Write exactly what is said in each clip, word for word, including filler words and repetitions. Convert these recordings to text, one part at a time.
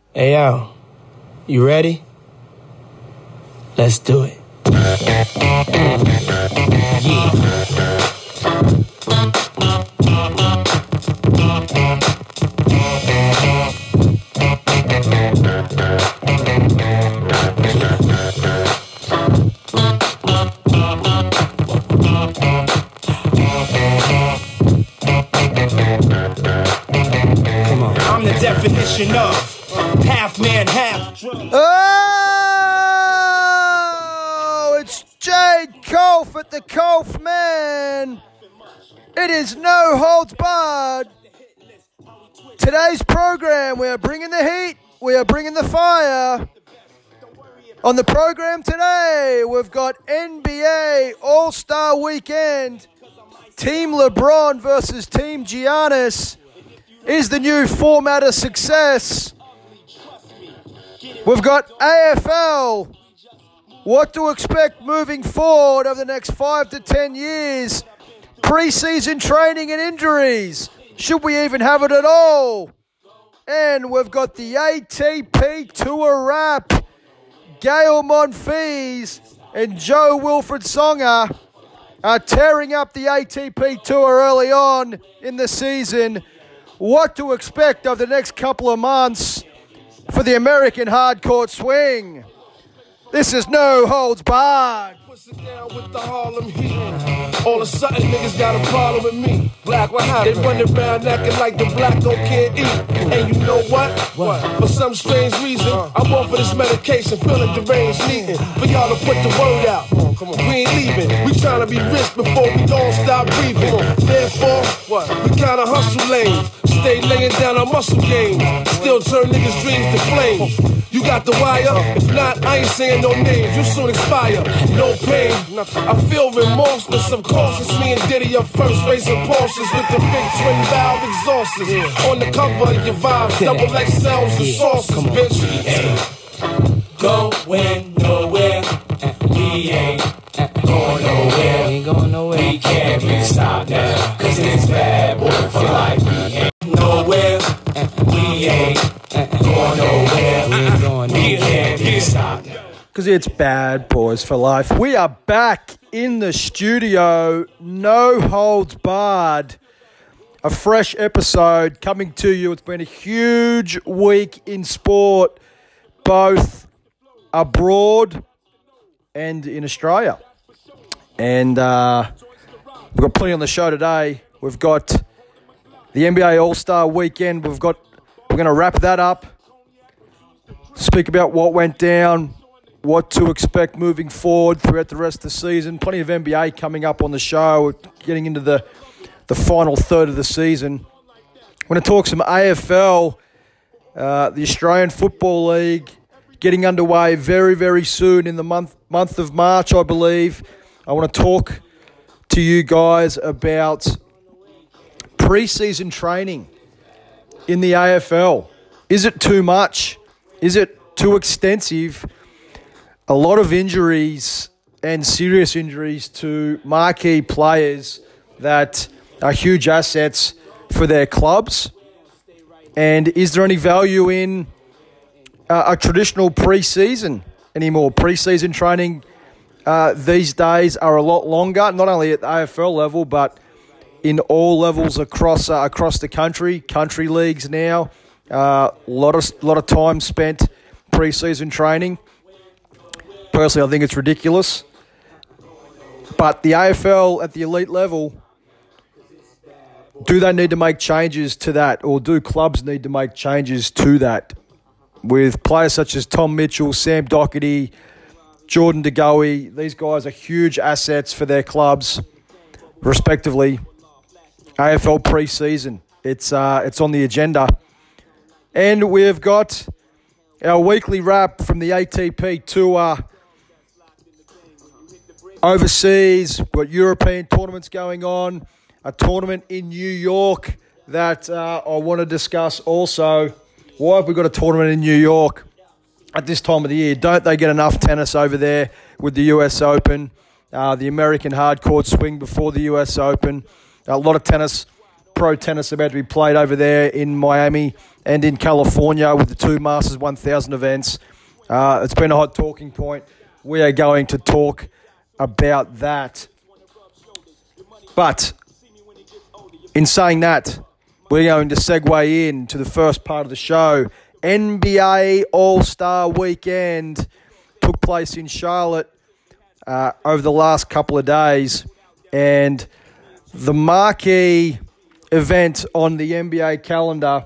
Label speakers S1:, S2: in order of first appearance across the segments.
S1: Hey, yo, you ready? Let's do it. Yeah. Come on. I'm the definition of half man, half drum.
S2: Oh, it's Jade Kolf at the Kolf Man. It is no holds barred. Today's program, we are bringing the heat. We are bringing the fire. On the program today, we've got N B A All-Star Weekend. Team LeBron versus Team Giannis. Is the new format a success? We've got A F L. What to expect moving forward over the next five to ten years. Preseason training and injuries. Should we even have it at all? And we've got the A T P Tour wrap. Gael Monfils and Joe Wilfried Songa are tearing up the A T P Tour early on in the season. What to expect over the next couple of months for the American hardcourt swing. This is No Holds Barred.
S3: Sit down with the Harlem Heat. All of a sudden, niggas got a problem with me. Black, what happened? They run around acting like the black don't can't eat. And you know what? What? For some strange reason, uh, I'm on for this medication, feeling deranged, needing for y'all to put the word out. Come on, come on. We ain't leaving. We trying to be rich before we don't stop breathing. Therefore, what? We kinda hustle lanes. Stay laying down our muscle games. Still turn niggas' dreams to flames. You got the wire? If not, I ain't saying no names. You soon expire. No pain. I feel remorseless, of course. It's me and Diddy up first, racing Porsches with the big twin valve exhausters. On the cover of your vibes, double X Ls and sauces, bitch.
S1: Going nowhere. We ain't going nowhere. We ain't going nowhere. We can't be stopped now. Cause it's bad boy for life. We ain't nowhere. We ain't going nowhere. We ain't going nowhere. We can't be stopped now.
S2: Because it's Bad Boys for Life. We are back in the studio. No Holds Barred. A fresh episode coming to you. It's been a huge week in sport, both abroad and in Australia. And uh, we've got plenty on the show today. We've got the N B A All-Star Weekend. We've got, we're going to wrap that up. Speak about what went down, what to expect moving forward throughout the rest of the season. Plenty of N B A coming up on the show. We're getting into the, the final third of the season. We're going to talk some A F L, uh, the Australian Football League, getting underway very, very soon in the month month of March, I believe. I want to talk to you guys about preseason training in the A F L. Is it too much? Is it too extensive? A lot of injuries and serious injuries to marquee players that are huge assets for their clubs. And is there any value in uh, a traditional preseason anymore? Preseason training uh, these days are a lot longer, not only at the A F L level, but in all levels across uh, across the country, country leagues now. A uh, lot of lot of time spent preseason training. Personally, I think it's ridiculous. But the A F L at the elite level, do they need to make changes to that? Or do clubs need to make changes to that? With players such as Tom Mitchell, Sam Doherty, Jordan DeGoey, these guys are huge assets for their clubs, respectively. A F L preseason, it's, uh, it's on the agenda. And we've got our weekly wrap from the A T P Tour. Overseas, we've got European tournaments going on, a tournament in New York that uh, I want to discuss also. Why have we got a tournament in New York at this time of the year? Don't they get enough tennis over there with the U S Open, uh, the American hardcourt swing before the U S Open? A lot of tennis pro tennis about to be played over there in Miami and in California with the two Masters one thousand events. Uh, it's been a hot talking point. We are going to talk about that. But in saying that, we're going to segue in to the first part of the show. N B A All-Star Weekend took place in Charlotte uh, over the last couple of days. And the marquee event on the N B A calendar,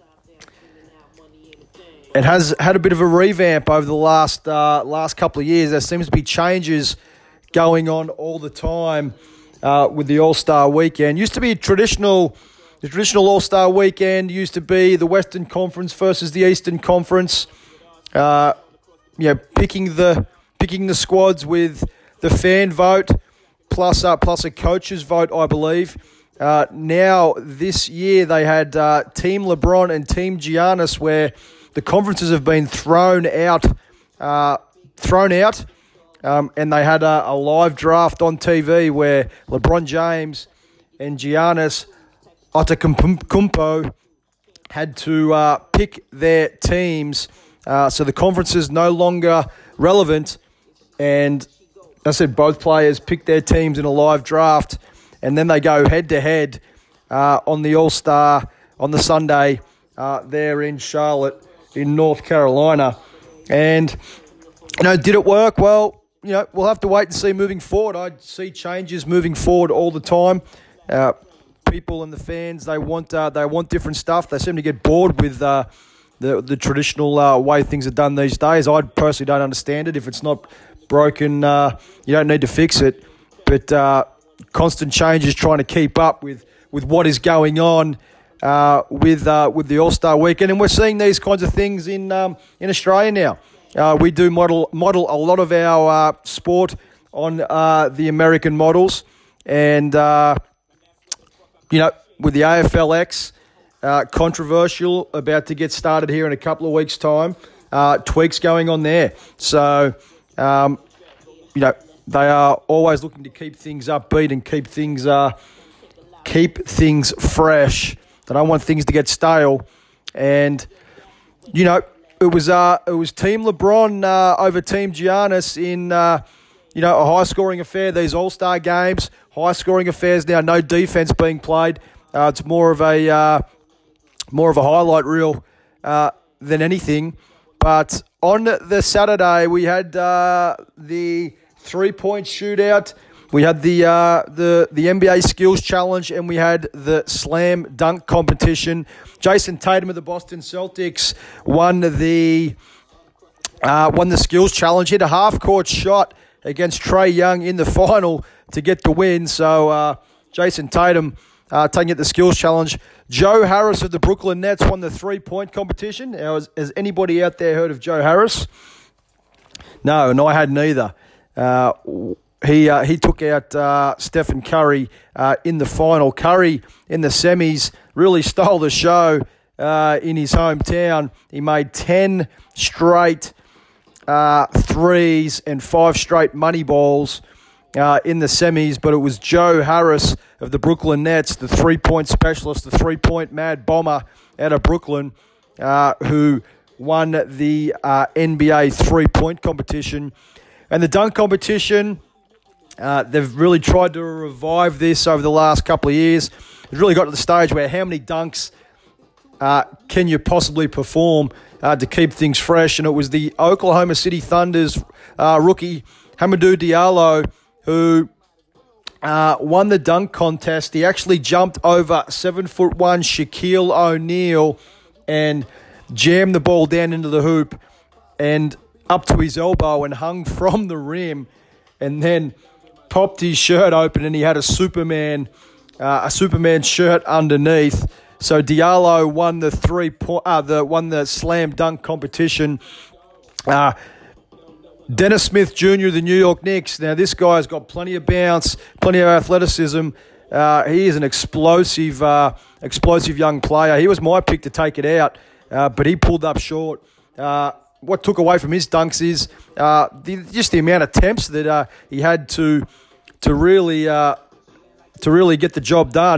S2: it has had a bit of a revamp over the last uh, last couple of years. There seems to be changes going on all the time uh, with the All-Star Weekend. Used to be a traditional, the traditional All-Star Weekend used to be the Western Conference versus the Eastern Conference. Uh, you know, picking the picking the squads with the fan vote plus uh, plus a coach's vote, I believe. Uh, now this year they had uh, Team LeBron and Team Giannis, where the conferences have been thrown out, uh, thrown out, um, and they had a, a live draft on T V where LeBron James and Giannis Antetokounmpo had to uh, pick their teams. Uh, so the conference is no longer relevant, and I said both players pick their teams in a live draft, and then they go head-to-head uh, on the All-Star on the Sunday uh, there in Charlotte in North Carolina. And, you know, did it work? Well, you know, we'll have to wait and see moving forward. I see changes moving forward all the time. Uh, people and the fans, they want uh, they want different stuff. They seem to get bored with uh, the, the traditional uh, way things are done these days. I personally don't understand it. If it's not broken, uh, you don't need to fix it. But uh, constant changes, trying to keep up with, with what is going on uh, with uh, with the All-Star Weekend, and we're seeing these kinds of things in um, in Australia now. Uh, we do model model a lot of our uh, sport on uh, the American models, and uh, you know, with the A F L X, uh, controversial, about to get started here in a couple of weeks' time. Uh, tweaks going on there, so. Um, you know, they are always looking to keep things upbeat and keep things uh, keep things fresh. They don't want things to get stale. And, you know, it was uh, it was Team LeBron uh, over Team Giannis in, uh, you know, a high-scoring affair. These All-Star games, high-scoring affairs now, no defense being played. Uh, it's more of a uh, more of a highlight reel uh, than anything. But on the Saturday, we had uh, the three-point shootout, we had the uh, the the N B A Skills Challenge, and we had the Slam Dunk competition. Jason Tatum of the Boston Celtics won the uh, won the Skills Challenge. Hit a half-court shot against Trae Young in the final to get the win. So uh, Jason Tatum uh, taking it the Skills Challenge. Joe Harris of the Brooklyn Nets won the three-point competition. Now, has, has anybody out there heard of Joe Harris? No, and I hadn't either. Uh, he uh, he took out uh, Stephen Curry uh, in the final. Curry in the semis really stole the show uh, in his hometown. He made ten straight uh, threes and five straight money balls uh, in the semis, but it was Joe Harris of the Brooklyn Nets, the three-point specialist, the three-point mad bomber out of Brooklyn, uh, who won the uh, N B A three-point competition. And the dunk competition, uh, they've really tried to revive this over the last couple of years. It's really got to the stage where how many dunks uh, can you possibly perform uh, to keep things fresh? And it was the Oklahoma City Thunder's uh, rookie, Hamidou Diallo, who uh, won the dunk contest. He actually jumped over seven foot one Shaquille O'Neal and jammed the ball down into the hoop and up to his elbow and hung from the rim, and then popped his shirt open and he had a Superman, uh, a Superman shirt underneath. So Diallo won the three point, uh, the won the slam dunk competition. Uh, Dennis Smith Junior of the New York Knicks. Now this guy's got plenty of bounce, plenty of athleticism. Uh, he is an explosive, uh, explosive young player. He was my pick to take it out, uh, but he pulled up short. Uh, What took away from his dunks is uh, the, just the amount of attempts that uh, he had to to really uh, to really get the job done.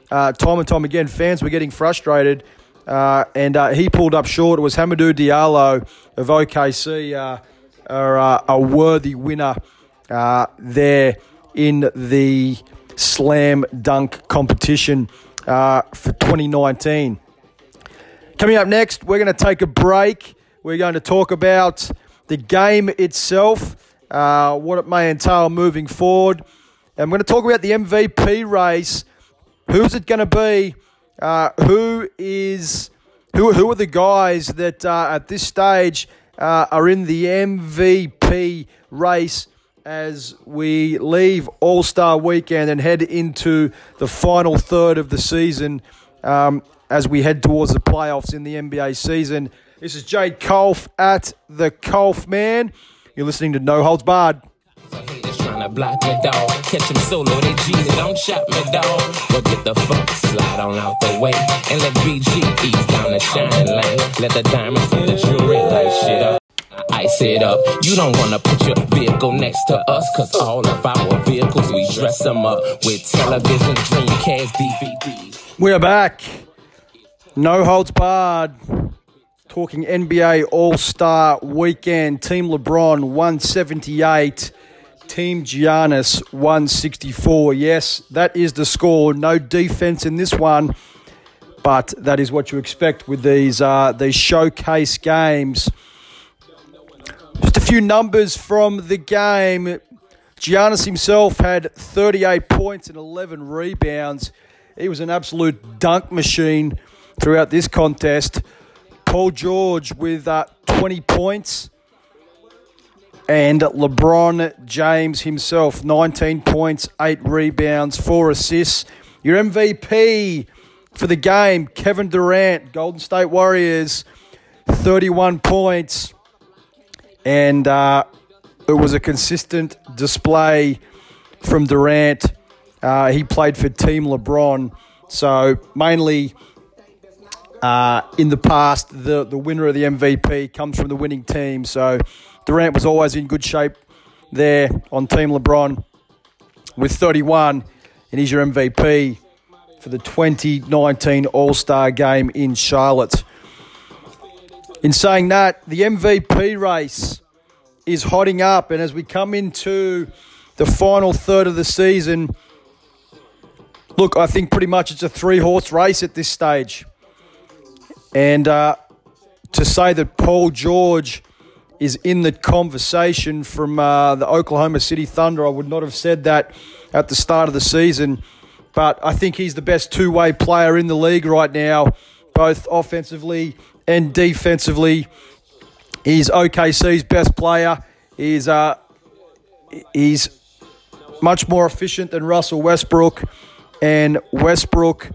S2: uh, time and time again, fans were getting frustrated, uh, and uh, he pulled up short. It was Hamidou Diallo of O K C, uh, are, uh, a worthy winner uh, there in the slam dunk competition uh, for twenty nineteen. Coming up next, we're going to take a break. We're going to talk about the game itself, uh, what it may entail moving forward. And I'm going to talk about the M V P race. Who's it going to be? Uh, who is who? Who are the guys that uh, at this stage uh, are in the M V P race as we leave All-Star Weekend and head into the final third of the season um, as we head towards the playoffs in the N B A season? This is Jade Kolf at the Kolf Man. You're listening to No Holds Barred.
S1: Haters trying to block me, dog. Catch them solo, they G, they don't shot me, dog. But get the fuck, slide on out the way. And let B G ease down the shine lane. Let the diamonds from the jewelry light shit up. I ice it up. You don't want to put your vehicle next to us, cause all of our vehicles, we dress them up with television, Dreamcast, D V Ds.
S2: We're back. No Holds Barred. Talking N B A All-Star Weekend. Team LeBron, one seventy-eight. Team Giannis, one sixty-four. Yes, that is the score. No defense in this one, but that is what you expect with these uh, these showcase games. Just a few numbers from the game. Giannis himself had thirty-eight points and eleven rebounds. He was an absolute dunk machine throughout this contest. Paul George with uh, twenty points. And LeBron James himself, nineteen points, eight rebounds, four assists. Your M V P for the game, Kevin Durant, Golden State Warriors, thirty-one points. And uh, it was a consistent display from Durant. Uh, he played for Team LeBron. So mainly uh, in the past, the, the winner of the M V P comes from the winning team. So Durant was always in good shape there on Team LeBron with thirty-one, and he's your M V P for the twenty nineteen All-Star Game in Charlotte. In saying that, the M V P race is hotting up, and as we come into the final third of the season, look, I think pretty much it's a three-horse race at this stage. And uh, to say that Paul George is in the conversation from uh, the Oklahoma City Thunder, I would not have said that at the start of the season. But I think he's the best two-way player in the league right now, both offensively and defensively. He's O K C's best player. He's uh, he's much more efficient than Russell Westbrook. And Westbrook,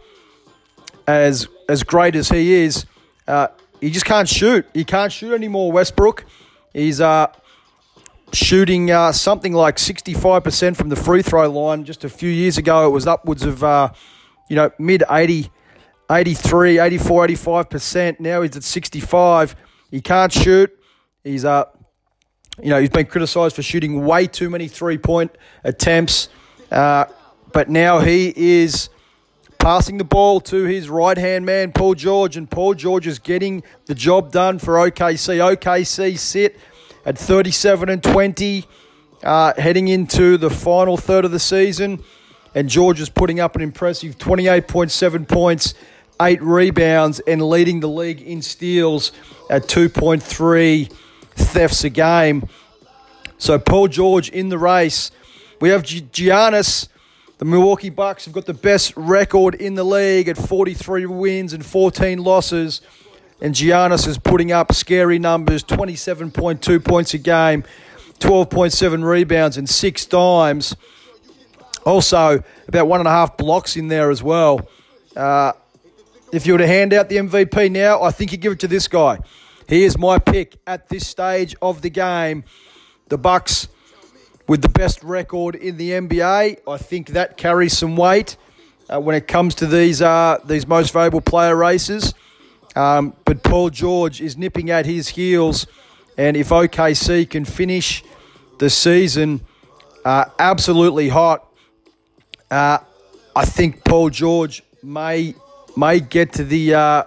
S2: as as great as he is, uh, he just can't shoot. He can't shoot anymore, Westbrook. He's uh, shooting uh, something like sixty-five percent from the free throw line. Just a few years ago, it was upwards of, uh, you know, mid eighty, eighty-three, eighty-four, eighty-five percent. Now he's at sixty-five. He can't shoot. He's, uh, you know, he's been criticised for shooting way too many three-point attempts. Uh, but now he is passing the ball to his right-hand man, Paul George, and Paul George is getting the job done for O K C. O K C sit at thirty-seven and twenty, uh, heading into the final third of the season, and George is putting up an impressive twenty-eight point seven points, eight rebounds, and leading the league in steals at two point three thefts a game. So Paul George in the race. We have G- Giannis. The Milwaukee Bucks have got the best record in the league at forty-three wins and fourteen losses. And Giannis is putting up scary numbers, twenty-seven point two points a game, twelve point seven rebounds and six dimes. Also, about one and a half blocks in there as well. Uh, if you were to hand out the M V P now, I think you give it to this guy. He is my pick at this stage of the game. The Bucks with the best record in the N B A. I think that carries some weight uh, when it comes to these uh, these most valuable player races. Um, but Paul George is nipping at his heels, and if O K C can finish the season uh, absolutely hot, uh, I think Paul George may may get to the uh,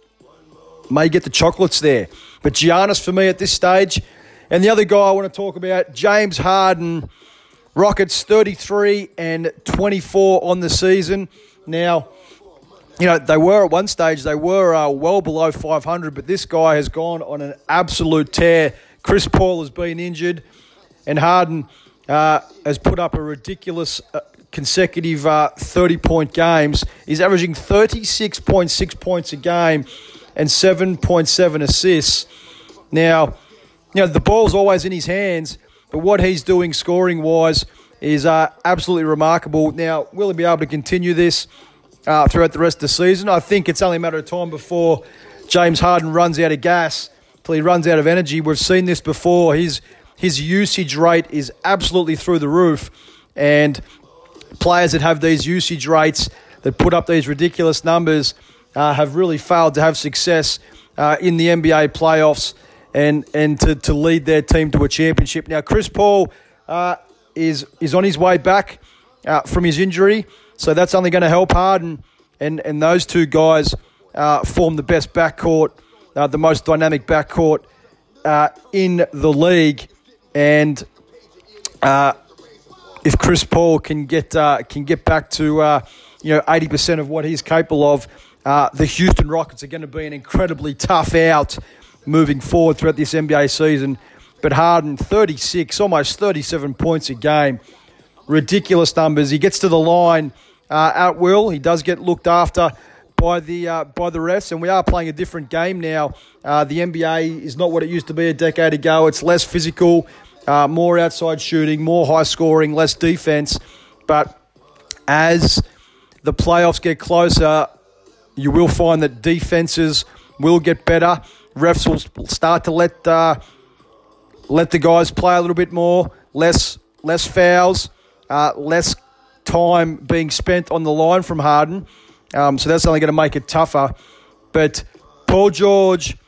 S2: may get the chocolates there. But Giannis for me at this stage. And the other guy I want to talk about, James Harden. Rockets thirty-three and twenty-four on the season. Now, you know, they were at one stage, they were uh, well below five hundred, but this guy has gone on an absolute tear. Chris Paul has been injured, and Harden uh, has put up a ridiculous uh, consecutive uh, thirty-point games. He's averaging thirty-six point six points a game and seven point seven assists. Now, you know, the ball's always in his hands, but what he's doing scoring-wise is uh, absolutely remarkable. Now, will he be able to continue this uh, throughout the rest of the season? I think it's only a matter of time before James Harden runs out of gas, till he runs out of energy. We've seen this before. His, his usage rate is absolutely through the roof, and players that have these usage rates, that put up these ridiculous numbers, uh, have really failed to have success uh, in the N B A playoffs and and to, to lead their team to a championship. Now, Chris Paul uh, is is on his way back uh, from his injury, so that's only going to help Harden, and, and those two guys uh, form the best backcourt, uh, the most dynamic backcourt uh, in the league. And uh, if Chris Paul can get uh, can get back to uh, you know eighty percent of what he's capable of, uh, the Houston Rockets are going to be an incredibly tough out moving forward throughout this N B A season. But Harden, thirty-six, almost thirty-seven points a game. Ridiculous numbers. He gets to the line uh, at will. He does get looked after by the uh, by the refs, and we are playing a different game now. Uh, the N B A is not what it used to be a decade ago. It's less physical, uh, more outside shooting, more high scoring, less defense. But as the playoffs get closer, you will find that defenses will get better. Refs will start to let uh, let the guys play a little bit more, less less fouls, uh, less time being spent on the line from Harden. Um, so that's only going to make it tougher. But Paul George,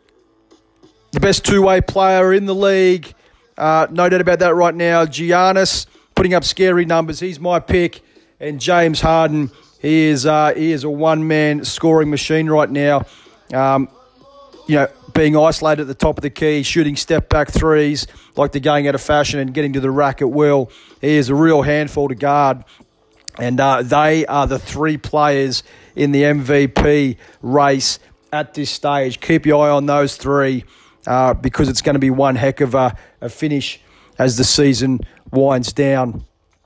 S2: the best two-way player in the league, uh, no doubt about that right now. Giannis putting up scary numbers. He's my pick. And James Harden, he is uh, he is a one-man scoring machine right now. Um, you know, being isolated at the top of the key, shooting step-back threes like they're going out of fashion and getting to the rack at will. He is a real handful to guard. And uh, they are the three players in the M V P race at this stage. Keep your eye on those three uh, because it's going to be one heck of a, a finish as the season winds down.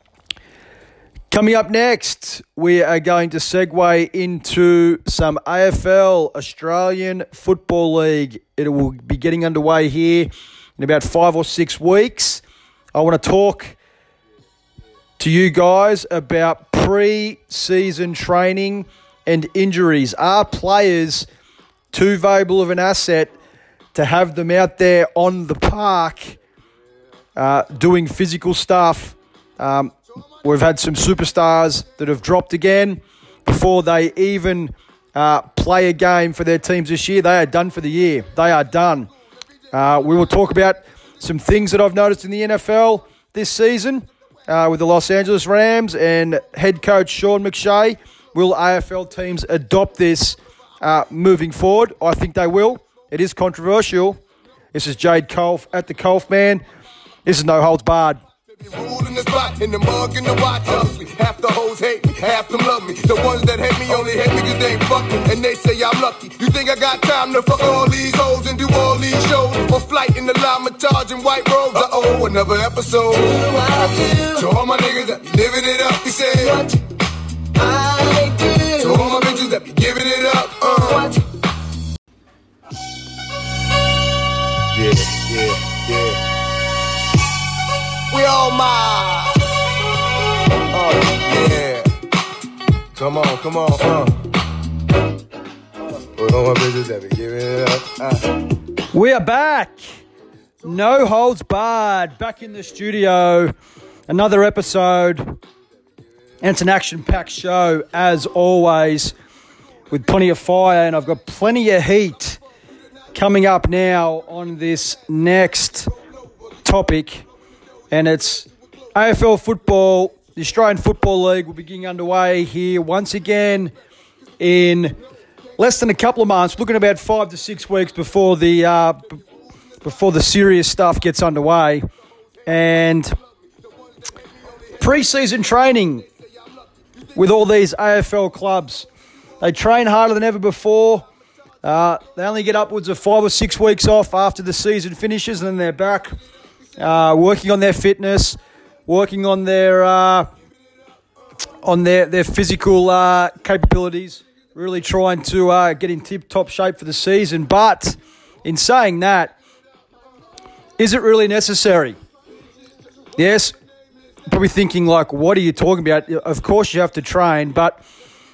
S2: Coming up next, we are going to segue into some A F L, Australian Football League. It will be getting underway here in about five or six weeks. I want to talk to you guys about pre-season training and injuries. Are players too valuable of an asset to have them out there on the park uh, doing physical stuff? Um, We've had some superstars that have dropped again before they even uh, play a game for their teams this year. They are done for the year. They are done. Uh, we will talk about some things that I've noticed in the N F L this season uh, with the Los Angeles Rams and head coach Sean McShay. Will A F L teams adopt this uh, moving forward? I think they will. It is controversial. This is Jade Kolf at the Kolf Man. This is No Holds Barred.
S3: Rule in the spot, in the mug, in the watch. Ugly. Half the hoes hate me, half them love me. The ones that hate me only hate me cause they ain't fucking, and they say I'm lucky. You think I got time to fuck all these hoes and do all these shows? On flight in the Lamatage in white robes. Uh-oh, another episode. To all my niggas that be living it up, he said. What I do. To all my bitches that be giving it up. Uh. What? Yeah, yeah, yeah. We all my, oh yeah. Come on, come on, uh. We all my bitches that be giving it up. Uh.
S2: We are back. No Holds Barred. Back in the studio. Another episode. And it's an action-packed show, as always, with plenty of fire. And I've got plenty of heat coming up now on this next topic. And it's A F L football. The Australian Football League will be getting underway here once again in less than a couple of months, looking about five to six weeks before the uh, b- before the serious stuff gets underway. And pre-season training with all these A F L clubs. They train harder than ever before. Uh, they only get upwards of five or six weeks off after the season finishes, and then they're back uh, working on their fitness, working on their uh, on their their physical uh, capabilities, really trying to uh, get in tip-top shape for the season. But in saying that, is it really necessary? Yes. Probably thinking like, what are you talking about? Of course you have to train, but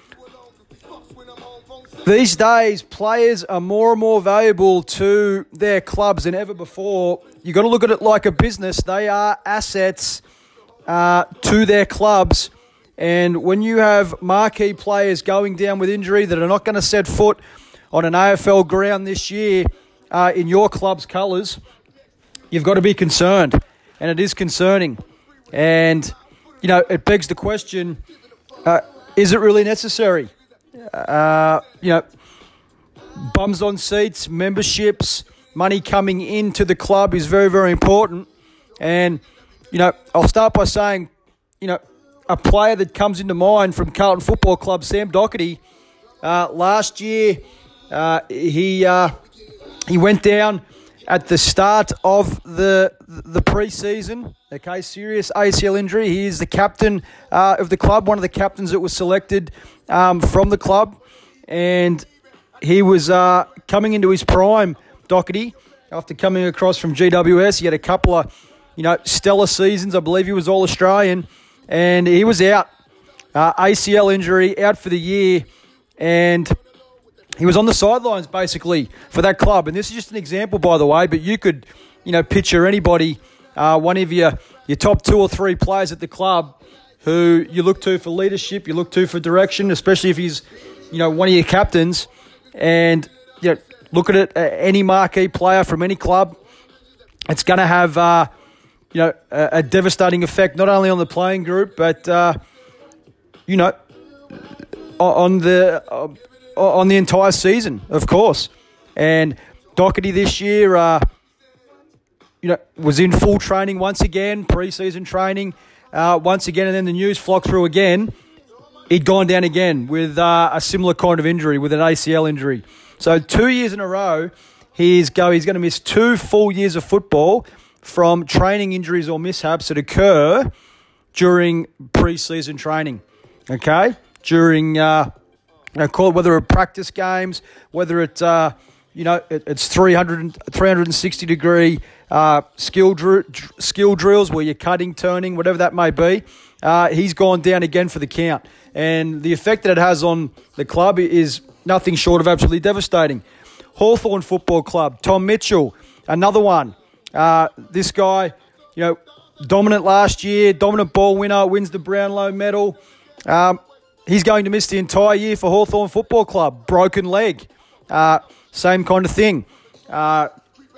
S2: these days players are more and more valuable to their clubs than ever before. You've got to look at it like a business. They are assets uh, to their clubs. And when you have marquee players going down with injury that are not going to set foot on an A F L ground this year uh, in your club's colours, you've got to be concerned. And it is concerning. And, you know, it begs the question, uh, is it really necessary? Uh, you know, bums on seats, memberships, money coming into the club is very, very important. And, you know, I'll start by saying, you know, a player that comes into mind from Carlton Football Club, Sam Doherty, uh, last year uh, he uh, he went down at the start of the the pre-season, okay, serious A C L injury. He is the captain uh, of the club, one of the captains that was selected um, from the club, and he was uh, coming into his prime, Doherty, after coming across from G W S. He had a couple of, you know, stellar seasons. I believe he was All-Australian, and he was out, uh, A C L injury, out for the year, and he was on the sidelines, basically, for that club. And this is just an example, by the way, but you could, you know, picture anybody, uh, one of your, your top two or three players at the club who you look to for leadership, you look to for direction, especially if he's, you know, one of your captains. And, you know, look at it, uh, any marquee player from any club, it's going to have, uh, you know, a, a devastating effect, not only on the playing group, but, uh, you know, on the... Uh, on the entire season, of course. And Doherty this year, uh, you know, was in full training once again, pre-season training uh, once again, and then the news flocked through again. He'd gone down again with uh, a similar kind of injury, with an A C L injury. So two years in a row, he's go. He's going to miss two full years of football from training injuries or mishaps that occur during pre-season training. Okay, during. Uh, You know, call it whether it practice games, whether it, uh, you know, it, it's three hundred, three sixty degree uh, skill dr- skill drills where you're cutting, turning, whatever that may be. Uh, he's gone down again for the count. And the effect that it has on the club is nothing short of absolutely devastating. Hawthorn Football Club, Tom Mitchell, another one. Uh, this guy, you know, dominant last year, dominant ball winner, wins the Brownlow medal. Um, He's going to miss the entire year for Hawthorn Football Club. Broken leg. Uh, same kind of thing. Uh,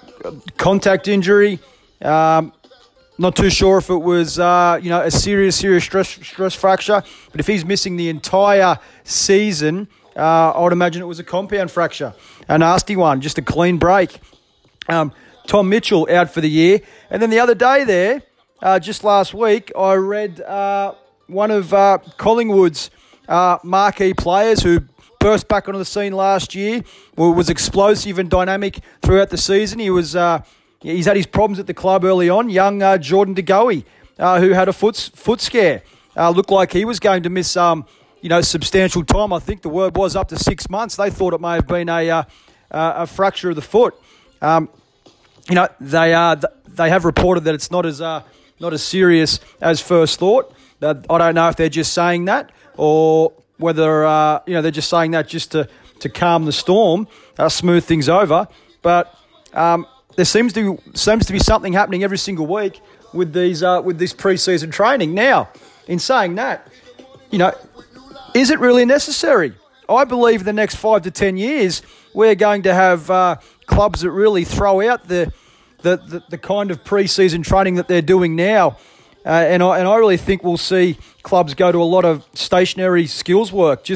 S2: contact injury. Um, not too sure if it was, uh, you know, a serious, serious stress stress fracture. But if he's missing the entire season, uh, I would imagine it was a compound fracture. A nasty one. Just a clean break. Um, Tom Mitchell out for the year. And then the other day there, uh, just last week, I read uh, one of uh, Collingwood's Uh, marquee players who burst back onto the scene last year, was explosive and dynamic throughout the season. He was, uh, he's had his problems at the club early on. Young uh, Jordan De Goey, uh, who had a foot foot scare, uh, looked like he was going to miss, um, you know, substantial time. I think the word was up to six months. They thought it may have been a uh, a fracture of the foot. Um, you know, they uh, they have reported that it's not as uh, not as serious as first thought. Uh, I don't know if they're just saying that, or whether, uh, you know, they're just saying that just to, to calm the storm, uh, smooth things over. But um, there seems to be, seems to be something happening every single week with these uh, with this pre-season training. Now, in saying that, you know, is it really necessary? I believe the next five to ten years we're going to have uh, clubs that really throw out the the, the the kind of pre-season training that they're doing now. Uh, and I and I really think we'll see clubs go to a lot of stationary skills work, just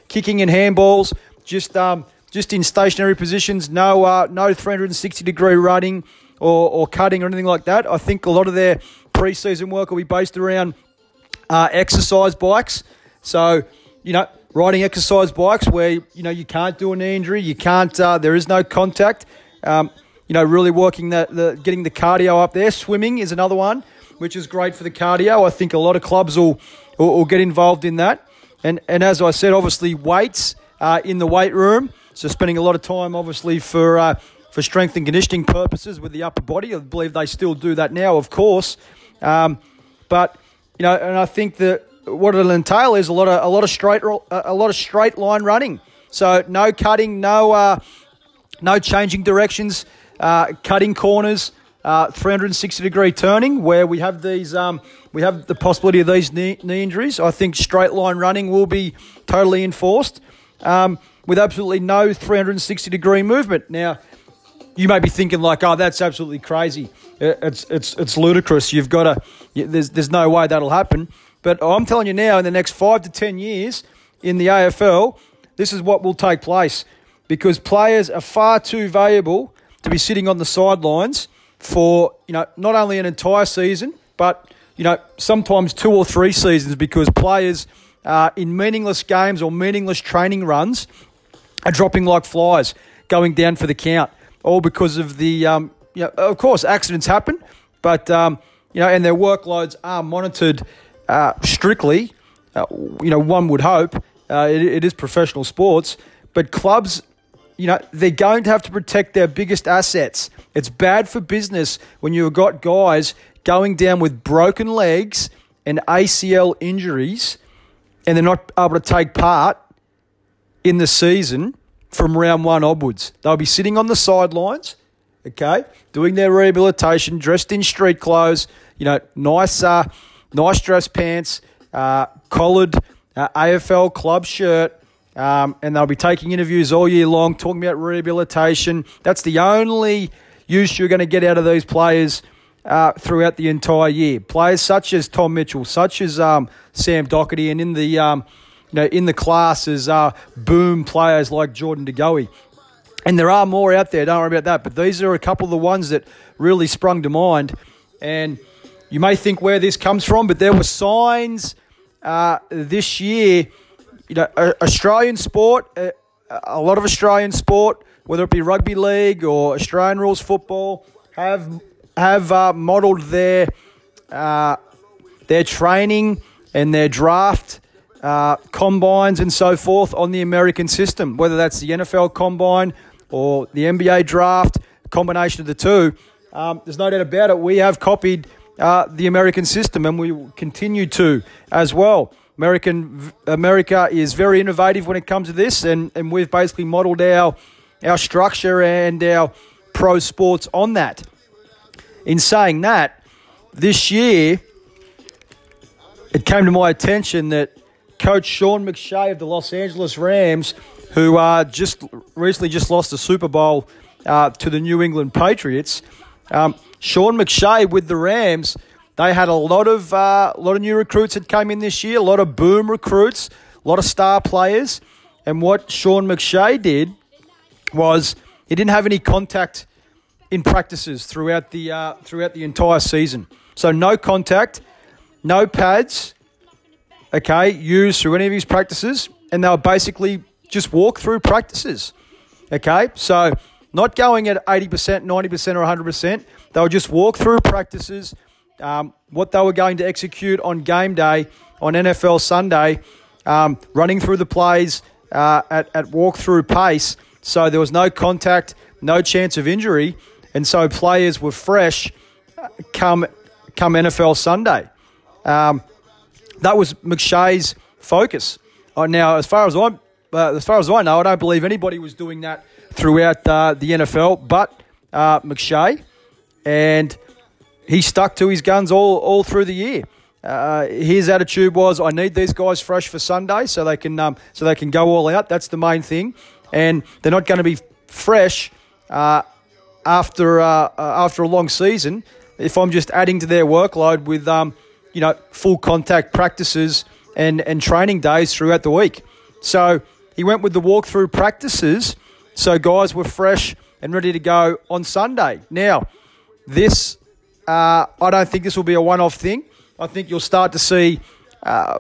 S2: kicking and handballs, just um, just in stationary positions, no uh, no three hundred sixty degree running or, or cutting or anything like that. I think a lot of their pre-season work will be based around uh, exercise bikes. So, you know, riding exercise bikes where, you know, you can't do a knee injury, you can't, uh, there is no contact. Um, you know, really working the, the getting the cardio up there. Swimming is another one, which is great for the cardio. I think a lot of clubs will will, will get involved in that. And and as I said, obviously weights uh, in the weight room. So spending a lot of time, obviously, for uh, for strength and conditioning purposes with the upper body. I believe they still do that now, of course. Um, but you know, and I think that what it'll entail is a lot of a lot of straight a lot of straight line running. So no cutting, no uh, no changing directions. Uh, cutting corners, uh, three hundred sixty degree turning, where we have these, um, we have the possibility of these knee, knee injuries. I think straight line running will be totally enforced, um, with absolutely no three hundred sixty degree movement. Now, you may be thinking like, "Oh, that's absolutely crazy. It's it's it's ludicrous. You've got to. There's there's no way that'll happen." But I'm telling you now, in the next five to ten years in the A F L, this is what will take place, because players are far too valuable to be sitting on the sidelines for, you know, not only an entire season, but, you know, sometimes two or three seasons, because players uh, in meaningless games or meaningless training runs are dropping like flies, going down for the count, all because of the, um, you know, of course, accidents happen, but, um, you know, and their workloads are monitored uh, strictly. Uh, you know, one would hope. Uh, it, it is professional sports, but clubs, you know, they're going to have to protect their biggest assets. It's bad for business when you've got guys going down with broken legs and A C L injuries, and they're not able to take part in the season from round one onwards. They'll be sitting on the sidelines, okay, doing their rehabilitation, dressed in street clothes, you know, nice, uh, nice dress pants, uh, collared uh, A F L club shirt. Um, and they'll be taking interviews all year long, talking about rehabilitation. That's the only use you're going to get out of these players uh, throughout the entire year. Players such as Tom Mitchell, such as um, Sam Doherty, and in the um, you know in the classes, uh, boom players like Jordan De Goey. And there are more out there. Don't worry about that. But these are a couple of the ones that really sprung to mind. And you may think where this comes from, but there were signs uh, this year. You know, Australian sport, a lot of Australian sport, whether it be rugby league or Australian rules football, have have uh, modelled their uh, their training and their draft uh, combines and so forth on the American system. Whether that's the N F L combine or the N B A draft, a combination of the two, um, there's no doubt about it. We have copied uh, the American system, and we will continue to as well. American America is very innovative when it comes to this, and, and we've basically modelled our our structure and our pro sports on that. In saying that, this year it came to my attention that Coach Sean McShay of the Los Angeles Rams, who uh, just recently just lost the Super Bowl uh, to the New England Patriots, um, Sean McShay with the Rams. They had a lot of uh, a lot of new recruits that came in this year, a lot of boom recruits, a lot of star players. And what Sean McShay did was he didn't have any contact in practices throughout the uh, throughout the entire season. So no contact, no pads, okay, used through any of his practices, and they were basically just walk through practices, okay. So not going at eighty percent, ninety percent, or one hundred percent. They would just walk through practices. Um, what they were going to execute on game day, on N F L Sunday, um, running through the plays uh, at, at walk-through pace. So there was no contact, no chance of injury, and so players were fresh come come N F L Sunday. Um, that was McShay's focus. Uh, now, as far as I uh, as far as I know, I don't believe anybody was doing that throughout uh, the N F L, but uh, McShay, and he stuck to his guns all, all through the year. Uh, his attitude was, I need these guys fresh for Sunday so they can um, so they can go all out. That's the main thing. And they're not going to be fresh uh, after uh, after a long season if I'm just adding to their workload with um, you know full contact practices and, and training days throughout the week. So he went with the walkthrough practices, so guys were fresh and ready to go on Sunday. Now, this, uh, I don't think this will be a one-off thing. I think you'll start to see uh,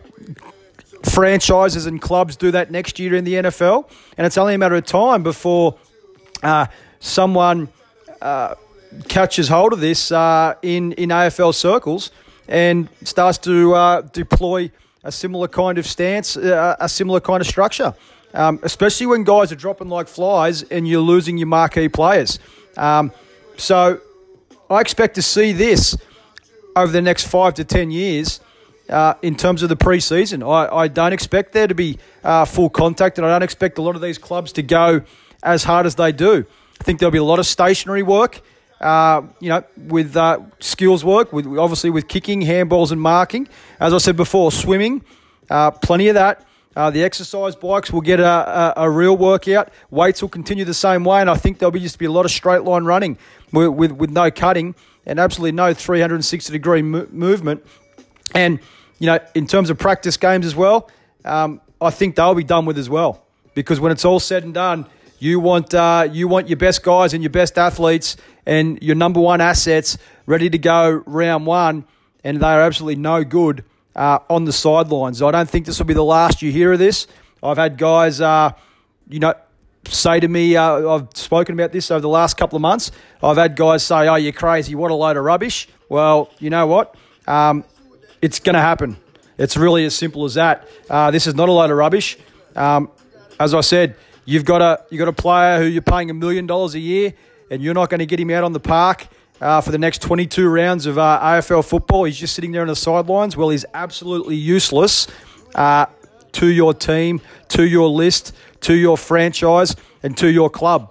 S2: franchises and clubs do that next year in the N F L, and it's only a matter of time before uh, someone uh, catches hold of this uh, in, in A F L circles and starts to uh, deploy a similar kind of stance, uh, a similar kind of structure, um, especially when guys are dropping like flies and you're losing your marquee players. Um, so I expect to see this over the next five to ten years uh, in terms of the pre-season. I, I don't expect there to be uh, full contact, and I don't expect a lot of these clubs to go as hard as they do. I think there'll be a lot of stationary work, uh, you know, with uh, skills work, with obviously with kicking, handballs and marking. As I said before, swimming, uh, plenty of that. Uh, the exercise bikes will get a, a, a real workout. Weights will continue the same way, and I think there'll be just be a lot of straight line running with, with, with no cutting and absolutely no three hundred sixty degree mo- movement. And, you know, in terms of practice games as well, um, I think they'll be done with as well. Because when it's all said and done, you want uh, you want your best guys and your best athletes and your number one assets ready to go round one, and they are absolutely no good uh, on the sidelines. I don't think this will be the last you hear of this. I've had guys, uh, you know, say to me, uh, I've spoken about this over the last couple of months. I've had guys say, oh, you're crazy, what a load of rubbish. Well, you know what? Um, it's going to happen. It's really as simple as that. Uh, this is not a load of rubbish. Um, as I said, you've got a you've got a player who you're paying a million dollars a year, and you're not going to get him out on the park uh, for the next twenty-two rounds of uh, A F L football. He's just sitting there on the sidelines. Well, he's absolutely useless uh, to your team, to your list, to your franchise, and to your club.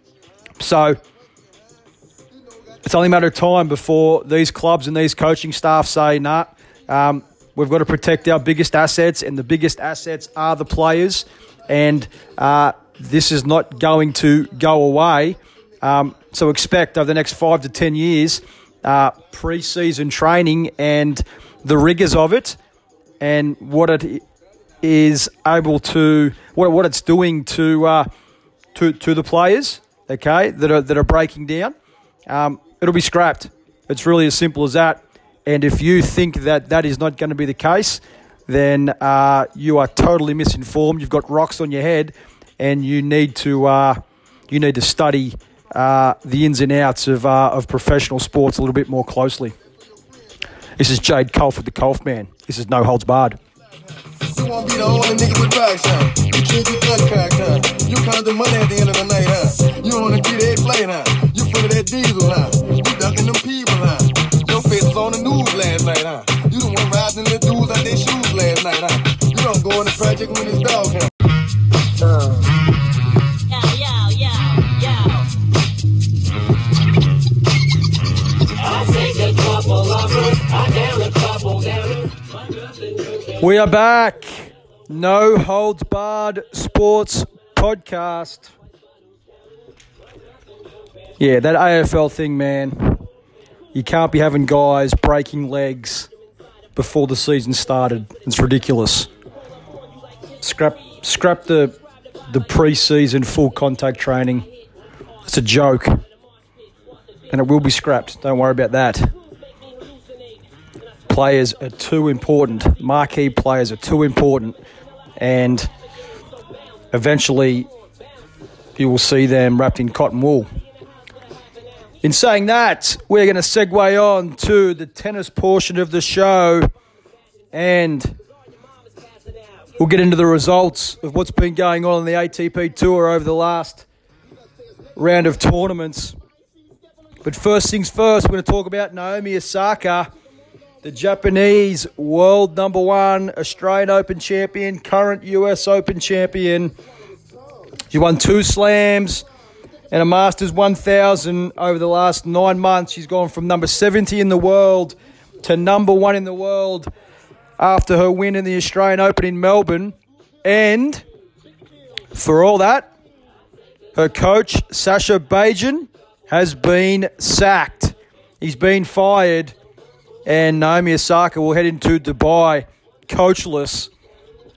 S2: So it's only a matter of time before these clubs and these coaching staff say, nah, um, we've got to protect our biggest assets, and the biggest assets are the players, and uh, this is not going to go away. Um, so expect over the next five to ten years, uh, pre-season training and the rigours of it, and what it is able to, what what it's doing to uh, to to the players, okay, that are that are breaking down. Um, it'll be scrapped. It's really as simple as that. And if you think that that is not going to be the case, then uh, you are totally misinformed. You've got rocks on your head, and you need to uh, you need to study uh, the ins and outs of uh, of professional sports a little bit more closely. This is Jade Colford, the Colf Man. This is No Holds Barred.
S3: You won't be the only nigga with bags, huh? You can't get that crack, huh? You count the money at the end of the night, huh? You on the G eight plane, huh? You full of that diesel, huh? You ducking them people, huh? Your face was on the news last night, huh? You the one rising the dudes out their shoes last night, huh? You don't go in the project when it's dog, huh? Uh.
S4: Yo, yo, yo, yo. I take a couple lovers, I down a couple down.
S2: We are back. No Holds Barred Sports Podcast. Yeah, that A F L thing, man. You can't be having guys breaking legs before the season started. It's ridiculous. Scrap scrap the the pre-season full contact training. It's a joke. And it will be scrapped. Don't worry about that. Players are too important. Marquee players are too important. And eventually you will see them wrapped in cotton wool. In saying that, we're going to segue on to the tennis portion of the show, and we'll get into the results of what's been going on in the A T P Tour over the last round of tournaments. But first things first, we're going to talk about Naomi Osaka, the Japanese world number one, Australian Open champion, current U S Open champion. She won two slams and a Masters one thousand over the last nine months. She's gone from number seventy in the world to number one in the world after her win in the Australian Open in Melbourne. And for all that, her coach, Sasha Bajan, has been sacked. He's been fired, and Naomi Osaka will head into Dubai coachless.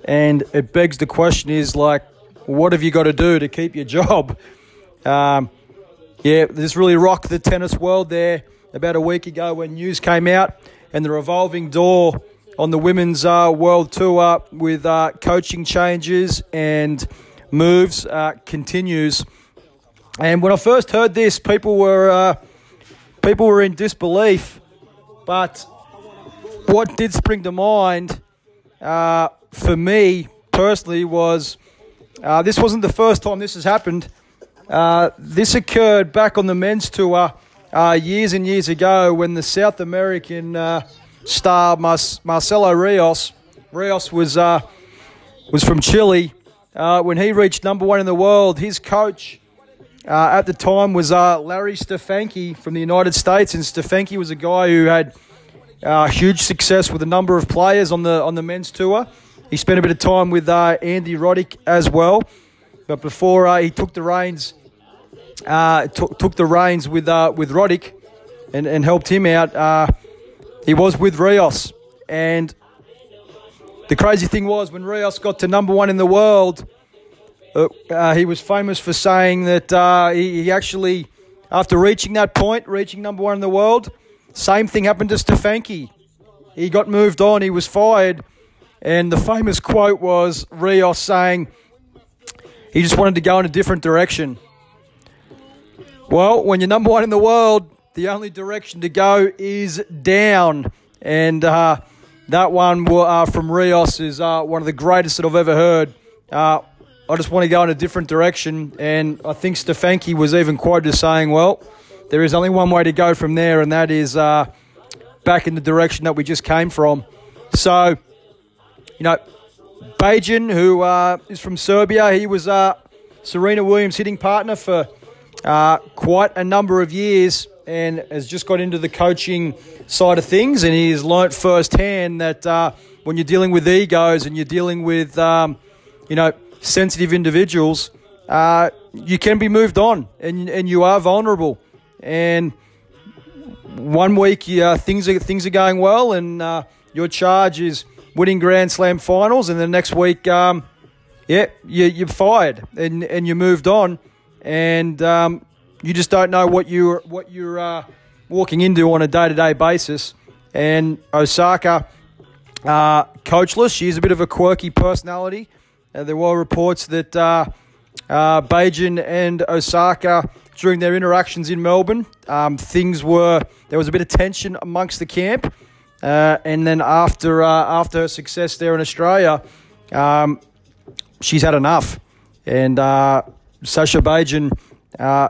S2: And it begs the question is, like, what have you got to do to keep your job? Um, yeah, this really rocked the tennis world there about a week ago when news came out, and the revolving door on the women's uh, world tour with uh, coaching changes and moves uh, continues. And when I first heard this, people were uh, people were in disbelief. But what did spring to mind uh, for me personally was uh, this wasn't the first time this has happened. Uh, this occurred back on the men's tour uh, years and years ago when the South American uh, star Mar- Marcelo Rios, Rios was uh, was from Chile. Uh, when he reached number one in the world, his coach uh, at the time was uh, Larry Stefanki from the United States, and Stefanki was a guy who had uh, huge success with a number of players on the on the men's tour. He spent a bit of time with uh, Andy Roddick as well, but before uh, he took the reins, uh, t- took the reins with uh, with Roddick and, and helped him out. Uh, he was with Rios, and the crazy thing was when Rios got to number one in the world, uh, uh, he was famous for saying that uh, he, he actually, after reaching that point, reaching number one in the world, same thing happened to Stefanki. He got moved on, he was fired, and the famous quote was Rios saying he just wanted to go in a different direction. Well, when you're number one in the world, the only direction to go is down. And uh, that one uh, from Rios is uh, one of the greatest that I've ever heard. Uh, I just want to go in a different direction. And I think Stefanki was even quoted as saying, well, there is only one way to go from there, and that is uh, back in the direction that we just came from. So, you know, Bajin, who uh, is from Serbia, he was uh, Serena Williams' hitting partner for uh, quite a number of years, and has just got into the coaching side of things, and he's learnt firsthand that uh, when you're dealing with egos and you're dealing with, um, you know, sensitive individuals, uh, you can be moved on, and and you are vulnerable. And one week, yeah, things are things are going well, and uh, your charge is winning Grand Slam finals, and the next week, um, yeah, you, you're fired, and and you moved on, and um, you just don't know what you're what you're uh, walking into on a day-to-day basis. And Osaka, uh, coachless, she's a bit of a quirky personality. Uh, there were reports that uh, uh, Bajin and Osaka, during their interactions in Melbourne, um, things were there was a bit of tension amongst the camp. Uh, and then after uh, after her success there in Australia, um, she's had enough. And uh, Sasha Bajin uh,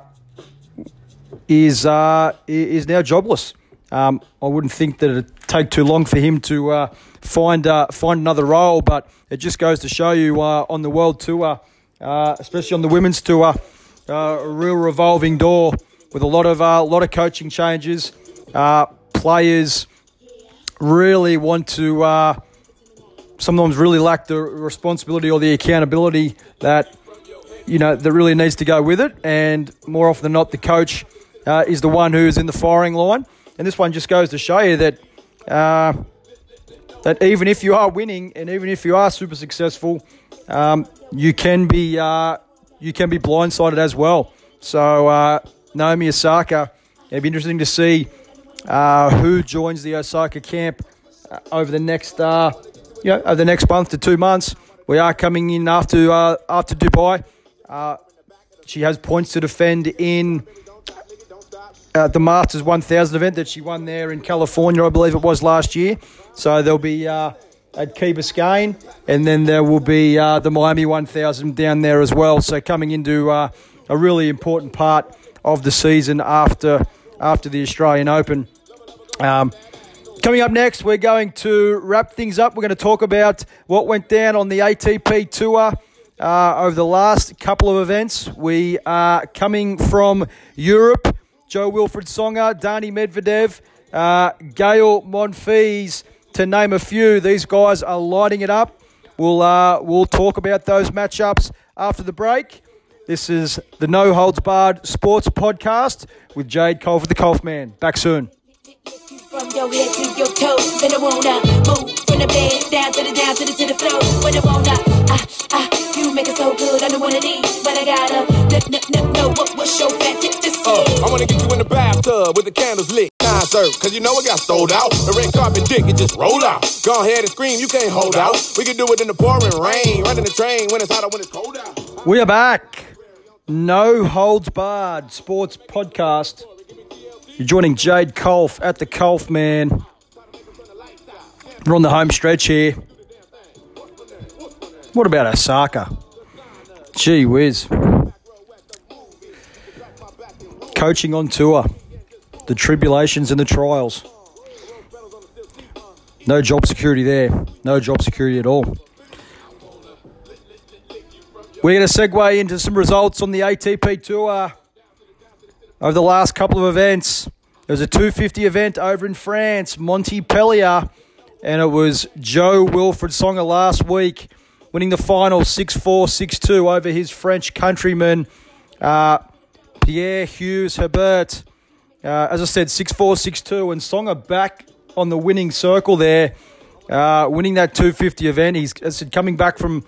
S2: is uh, is now jobless. Um, I wouldn't think that it'd take too long for him to uh, find uh, find another role, but it just goes to show you uh, on the world tour, uh, especially on the women's tour, uh, a real revolving door with a lot of uh, lot of coaching changes. Uh, players really want to uh, sometimes really lack the responsibility or the accountability that you know that really needs to go with it, and more often than not, the coach uh, is the one who's in the firing line. And this one just goes to show you that uh, that even if you are winning and even if you are super successful, um, you can be uh, you can be blindsided as well. So uh, Naomi Osaka, it'd be interesting to see uh, who joins the Osaka camp uh, over the next uh, you know over the next month to two months. We are coming in after uh, after Dubai. Uh, she has points to defend in Uh, the Masters one thousand event that she won there in California, I believe it was last year. So there'll be uh, at Key Biscayne, and then there will be uh, the Miami one thousand down there as well. So coming into uh, a really important part of the season after after the Australian Open. Um, coming up next, we're going to wrap things up. We're going to talk about what went down on the A T P Tour uh, over the last couple of events. We are coming from Europe. Jo-Wilfried Tsonga, Dani Medvedev, uh, Gael Monfils, to name a few. These guys are lighting it up. We'll uh, we'll talk about those matchups after the break. This is the No Holds Barred Sports Podcast with Jade Colford, the Colf Man. Back soon.
S4: From your your head to your toes. And I wanna move from the bed down to the down to the to the floor. When I wanna, ah, ah, you make it so good. I don't wanna leave, but I gotta n- n- n- know what was your fantasy.
S3: Uh, I wanna get you in the bathtub with the candles lit. Concert, cause you know it got sold out. The red carpet dick, it just roll out. Go ahead and scream, you can't hold out. We can do it in the pouring rain, running the train when it's hot out, when it's cold out.
S2: We are back. No Holds Barred Sports Podcast. You're joining Jade Kolf at the Kolf Man. We're on the home stretch here. What about Osaka? Gee whiz. Coaching on tour. The tribulations and the trials. No job security there. No job security at all. We're going to segue into some results on the A T P Tour over the last couple of events. There was a two fifty event over in France, Montpellier, and it was Jo-Wilfried Tsonga last week winning the final six four, six two over his French countryman, uh, Pierre-Hugues Herbert. Uh, as I said, six four, six two, and Tsonga back on the winning circle there, uh, winning that two fifty event. He's, as I said, coming back from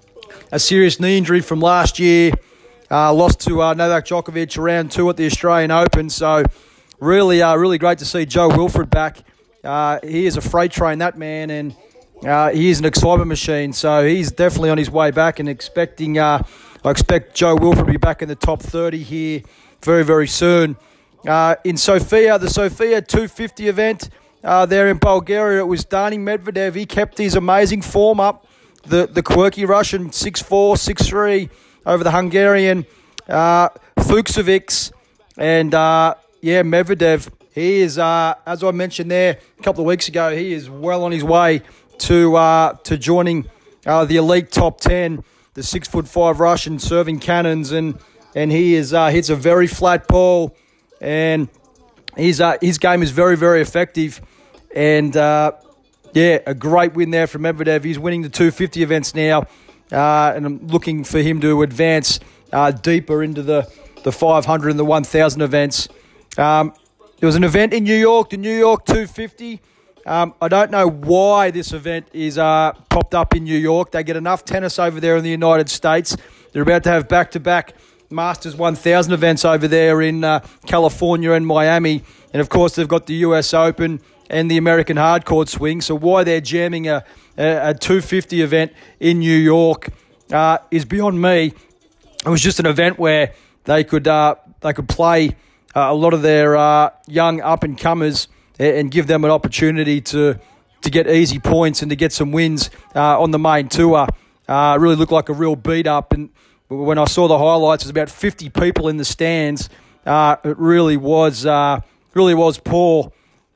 S2: a serious knee injury from last year, uh, lost to uh, Novak Djokovic round two at the Australian Open. So really, uh, really great to see Jo-Wilfried back. Uh, he is a freight train, that man, and uh, he is an excitement machine. So he's definitely on his way back, and expecting, uh, I expect Jo-Wilfried to be back in the top thirty here very, very soon. Uh, in Sofia, the Sofia two fifty event uh, there in Bulgaria, it was Dani Medvedev. He kept his amazing form up. The the quirky Russian six four, six three over the Hungarian uh, Fucsovics. And, uh, yeah, Medvedev, he is, uh, as I mentioned there a couple of weeks ago, he is well on his way to uh, to joining uh, the elite top ten, the six foot five Russian serving cannons. And, and he is uh, hits a very flat ball. And his, uh, his game is very, very effective. And, uh, yeah, a great win there from Medvedev. He's winning the two fifty events now, uh, and I'm looking for him to advance uh, deeper into the, the five hundred and the one thousand events. Um, there was an event in New York, the New York two fifty. Um, I don't know why this event is uh, popped up in New York. They get enough tennis over there in the United States. They're about to have back-to-back Masters one thousand events over there in uh, California and Miami. And, of course, they've got the U S Open and the American hardcourt swing. So why they're jamming a, a, a two fifty event in New York uh, is beyond me. It was just an event where they could uh, they could play uh, a lot of their uh, young up-and-comers and, and give them an opportunity to to get easy points and to get some wins uh, on the main tour. Uh, it really looked like a real beat-up. And when I saw the highlights, there's about fifty people in the stands. Uh, it really was uh, really was poor.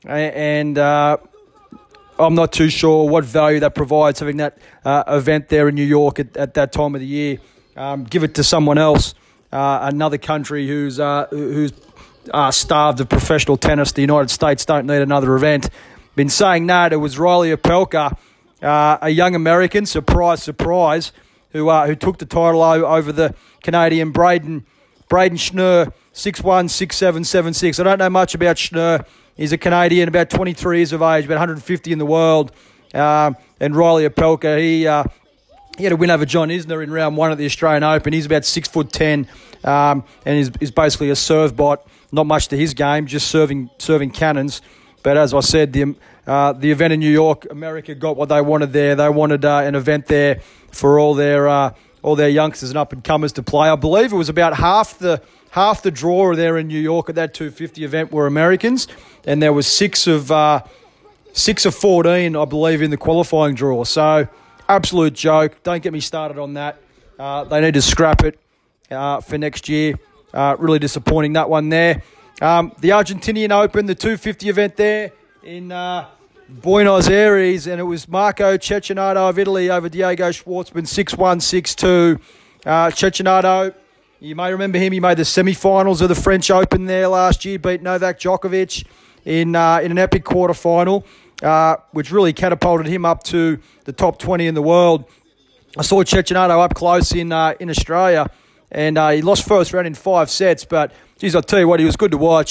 S2: And uh, I'm not too sure what value that provides, having that uh, event there in New York at, at that time of the year. Um, give it to someone else, uh, another country who's uh, who's uh, starved of professional tennis. The United States don't need another event. Been saying that, it was Riley Opelka, uh, a young American, surprise, surprise, who uh, who took the title over the Canadian Braden Braden Schnur, six one, six seven, seven six. I don't know much about Schnur. He's a Canadian, about twenty-three years of age, about one hundred fifty in the world. Um, and Riley Opelka, he uh, he had a win over John Isner in round one at the Australian Open. He's about six foot ten, um, and is is basically a serve bot. Not much to his game, just serving serving cannons. But as I said, the uh, the event in New York, America got what they wanted there. They wanted uh, an event there for all their uh, all their youngsters and up and comers to play. I believe it was about half the. Half the draw there in New York at that two fifty event were Americans, and there was six of uh, six of fourteen, I believe, in the qualifying draw. So, absolute joke. Don't get me started on that. Uh, they need to scrap it uh, for next year. Uh, really disappointing, that one there. Um, the Argentinian Open, the two fifty event there in uh, Buenos Aires, and it was Marco Cecchinato of Italy over Diego Schwartzman, six one, six two. Uh, Cecchinato, you may remember him. He made the semi-finals of the French Open there last year, beat Novak Djokovic in uh, in an epic quarterfinal, uh, which really catapulted him up to the top twenty in the world. I saw Cecchinato up close in uh, in Australia, and uh, he lost first round in five sets. But, geez, I'll tell you what, he was good to watch.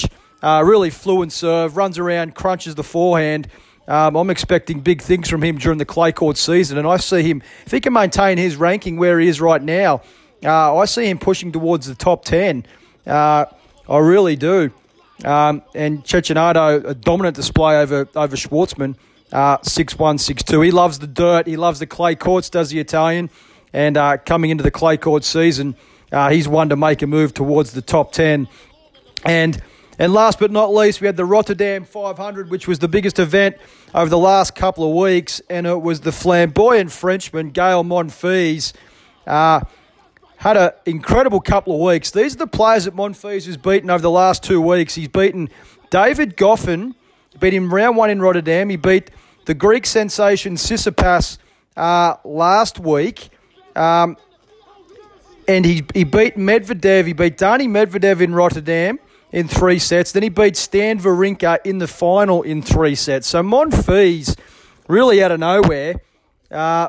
S2: Uh, really fluent serve, runs around, crunches the forehand. Um, I'm expecting big things from him during the clay court season, and I see him, if he can maintain his ranking where he is right now, uh, I see him pushing towards the top ten. Uh, I really do. Um, and Cecchinato, a dominant display over, over Schwartzman, uh, six one, six two. He loves the dirt. He loves the clay courts, does the Italian. And uh, coming into the clay court season, uh, he's one to make a move towards the top ten. And and last but not least, we had the Rotterdam five hundred, which was the biggest event over the last couple of weeks. And it was the flamboyant Frenchman, Gael Monfils, uh had an incredible couple of weeks. These are the players that Monfils has beaten over the last two weeks. He's beaten David Goffin, beat him round one in Rotterdam. He beat the Greek sensation Tsitsipas uh, last week. Um, and he, he beat Medvedev. He beat Dani Medvedev in Rotterdam in three sets. Then he beat Stan Wawrinka in the final in three sets. So Monfils, really out of nowhere, uh,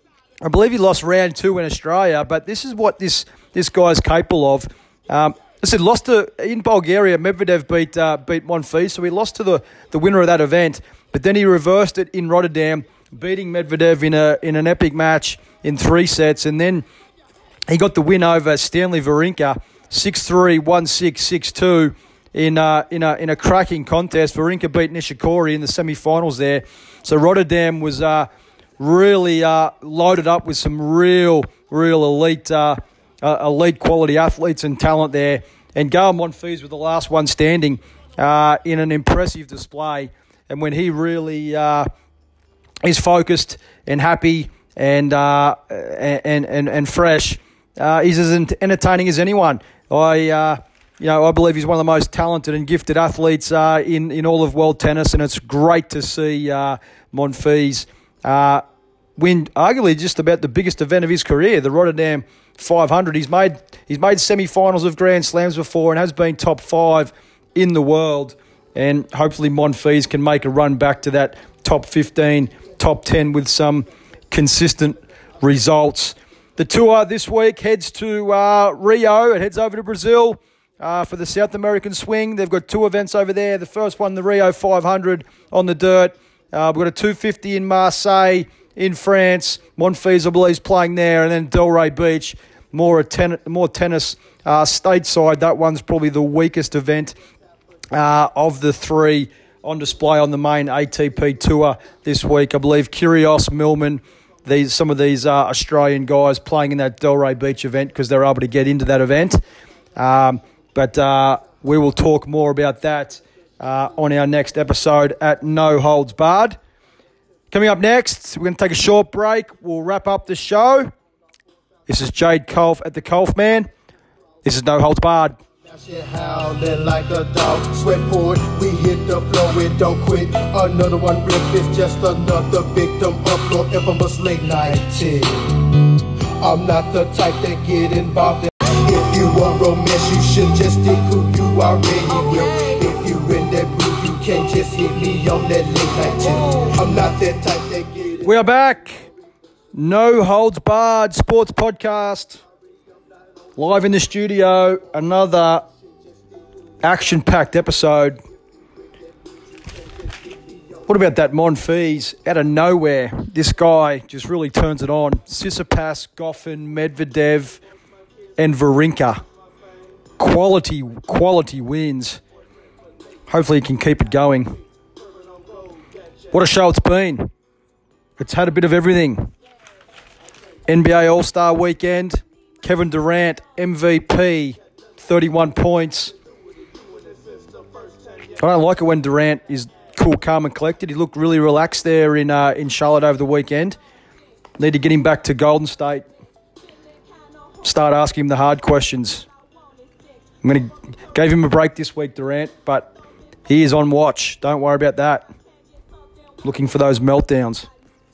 S2: I believe he lost round two in Australia, but this is what this this guy's capable of. Um, I said lost to in Bulgaria. Medvedev beat uh, beat Monfils, so he lost to the, the winner of that event. But then he reversed it in Rotterdam, beating Medvedev in a in an epic match in three sets, and then he got the win over Stanley Wawrinka six three, one six, six two in uh, in a in a cracking contest. Wawrinka beat Nishikori in the semi-finals there, so Rotterdam was. Uh, Really uh, loaded up with some real, real elite, uh, uh, elite quality athletes and talent there. And Gael Monfils was the last one standing uh, in an impressive display. And when he really uh, is focused and happy and uh, and and and fresh, uh, he's as entertaining as anyone. I, uh, you know, I believe he's one of the most talented and gifted athletes uh, in in all of world tennis, and it's great to see uh, Monfils. Uh, win arguably just about the biggest event of his career, the Rotterdam five hundred. He's made he's made semi-finals of Grand Slams before and has been top five in the world. And hopefully Monfils can make a run back to that top fifteen, top ten with some consistent results. The tour this week heads to uh, Rio. It heads over to Brazil uh, for the South American swing. They've got two events over there. The first one, the Rio five hundred on the dirt. Uh, we've got a two fifty in Marseille in France. Monfils, I believe, is playing there. And then Delray Beach, more, a ten- more tennis uh, stateside. That one's probably the weakest event uh, of the three on display on the main A T P Tour this week. I believe Kyrgios, Millman, these some of these uh, Australian guys playing in that Delray Beach event because they're able to get into that event. Um, but uh, we will talk more about that Uh, on our next episode at No Holds Barred. Coming up next, we're going to take a short break. We'll wrap up the show. This is Jade Kolf at the Kolf Man. This is No Holds Barred.
S3: Shit howling like a dog, sweat poured, we hit the floor, it don't quit. Another one rip, it's just another victim of your infamous late night chick. I'm not the type that get involved in. If you want romance, you should just stick who you already with. If you in that mood, you can't just hit me on that late night chick. I'm not that type that get it.
S2: We are back. No Holds Barred Sports Podcast. Live in the studio, another action-packed episode. What about that Monfils? Out of nowhere, this guy just really turns it on. Tsitsipas, Goffin, Medvedev, and Wawrinka. Quality, quality wins. Hopefully he can keep it going. What a show it's been. It's had a bit of everything. N B A All-Star Weekend. Kevin Durant, M V P, thirty-one points. I don't like it when Durant is cool, calm, and collected. He looked really relaxed there in uh, in Charlotte over the weekend. Need to get him back to Golden State. Start asking him the hard questions. I'm going to gave him a break this week, Durant, but he is on watch. Don't worry about that. Looking for those meltdowns.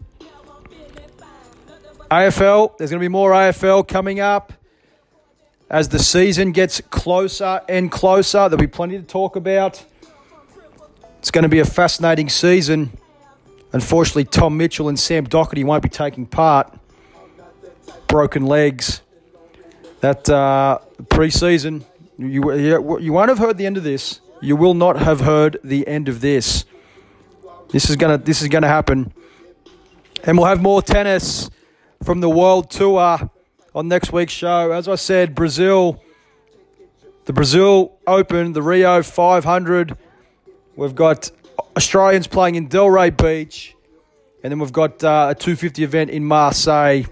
S2: A F L, there's going to be more A F L coming up. As the season gets closer and closer, there'll be plenty to talk about. It's going to be a fascinating season. Unfortunately, Tom Mitchell and Sam Doherty won't be taking part. Broken legs. That uh, pre-season, you, you, you won't have heard the end of this. you will not have heard the end of this. This is gonna this is gonna happen. And we'll have more tennis from the World Tour on next week's show. As I said, Brazil, the Brazil Open, the Rio five hundred. We've got Australians playing in Delray Beach. And then we've got uh, a two fifty event in Marseille.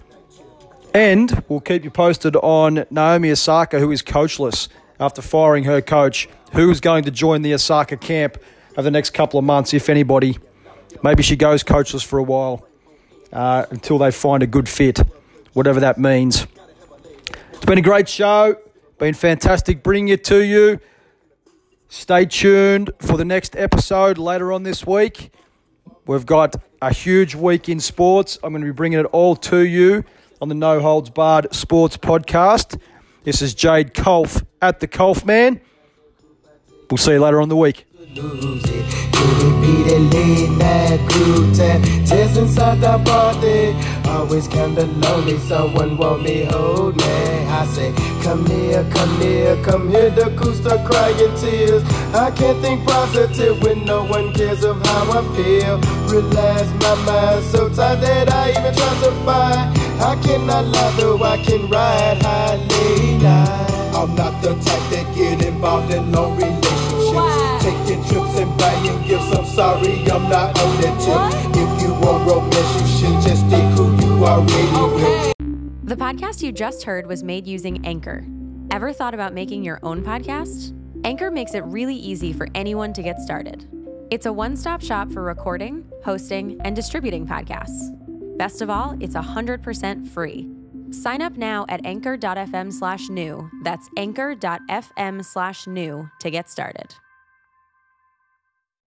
S2: And we'll keep you posted on Naomi Osaka, who is coachless after firing her coach, who is going to join the Osaka camp over the next couple of months, if anybody. Maybe she goes coachless for a while uh, until they find a good fit, whatever that means. It's been a great show. Been fantastic bringing it to you. Stay tuned for the next episode later on this week. We've got a huge week in sports. I'm going to be bringing it all to you on the No Holds Barred Sports Podcast. This is Jade Kolf at the Kolf Man. We'll see you later on the week.
S5: Lose it. Could it be the lead that gluten? Just inside the body. Always kinda lonely. Someone want me, hold me. I say, come here, come here, come here. The cool start crying tears. I can't think positive when no one cares of how I feel. Relax my mind so tight that I even try to fight. I cannot lie though I can ride high late night. I'm not the type that get involved in long relationships. Wow. Taking trips and buying gifts. I'm sorry, I'm not on that tip. What? If you want romance, you should just stick who you already okay. with.
S6: The podcast you just heard was made using Anchor. Ever thought about making your own podcast? Anchor makes it really easy for anyone to get started. It's a one-stop shop for recording, hosting, and distributing podcasts. Best of all, it's one hundred percent free. Sign up now at anchor.fm slash new. That's anchor.fm slash new to get started.